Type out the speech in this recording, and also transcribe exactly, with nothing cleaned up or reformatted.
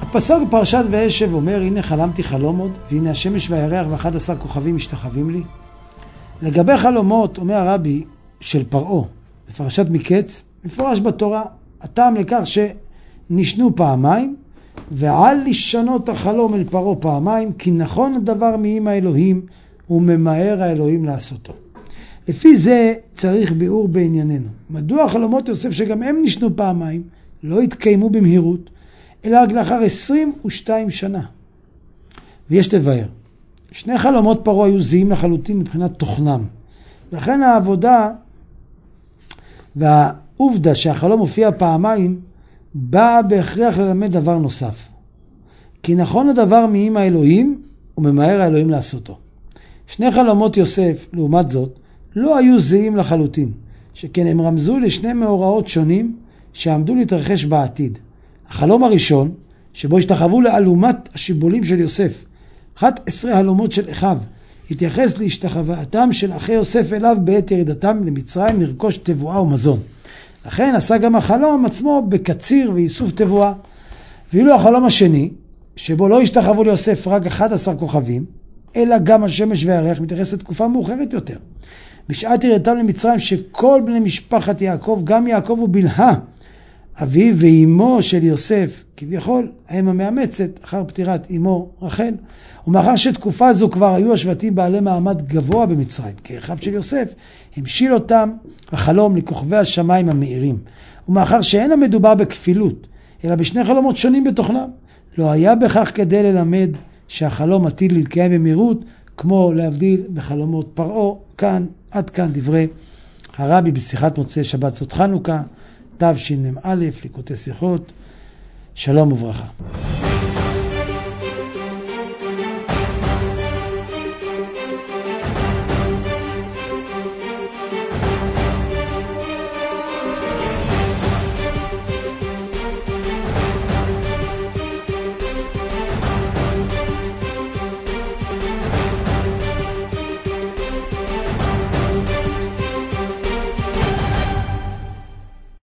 הפסוק בפרשת וישב אומר, הנה חלמתי חלום עוד, והנה השמש והירח ואחד עשר כוכבים משתחווים לי. לגבי חלומות, אומר הרבי של פרעה, בפרשת מקץ, מפורש בתורה, הטעם לכך שנשנו פעמיים, ועל לשנות החלום אל פרעה פעמיים, כי נכון הדבר מעם האלוהים, וממהר האלוהים לעשותו. לפי זה צריך ביאור בענייננו. מדוע חלומות יוסף שגם הם נשנו פעמיים, לא התקיימו במהירות, אלא רק לאחר עשרים ושתיים שנה. ויש לבאר. שני חלומות פרעה היו זהים לחלוטין מבחינת תוכנם. לכן העבודה והעובדה שהחלום הופיע פעמיים, באה בהכרח ללמד דבר נוסף. כי נכון הדבר מעם האלוהים, וממהר האלוהים לעשותו. שני חלומות יוסף, לעומת זאת, לא היו זהים לחלוטין, שכן הם רמזו לשני מאורעות שונים שעמדו להתרחש בעתיד. החלום הראשון, שבו השתחוו לאלומת השיבולים של יוסף, אחת עשרה הלומות של אחיו, התייחס להשתחוותם של אחי יוסף אליו בעת ירידתם למצרים לרכוש תבואה ומזון. לכן עשה גם החלום עצמו בקציר ואיסוף תבואה. ואילו החלום השני, שבו לא השתחוו ליוסף רק אחד עשר כוכבים, אלא גם השמש והירח, מתייחס לתקופה מאוחרת יותר. בשעת ירידתם למצרים שכל בני משפחת יעקב, גם יעקב ובלהה, אביו ואימו של יוסף, כביכול, האם המאמצת אחר פטירת אימו רחל, ומאחר שתקופה זו כבר היו השבטים בעלי מעמד גבוה במצרים, כאחיו של יוסף, המשיל אותם החלום לכוכבי השמיים המאירים. ומאחר שאין המדובר בכפילות, אלא בשני חלומות שונים בתוכנם, לא היה בכך כדי ללמד שהחלום עתיד להתקיים במהירות, כמו להבדיל בחלומות פרעה. כאן, עד כאן דברי הרבי בשיחת מוצאי שבת סוד חנוכה, תשמ"א, ליקוטי שיחות. שלום וברכה.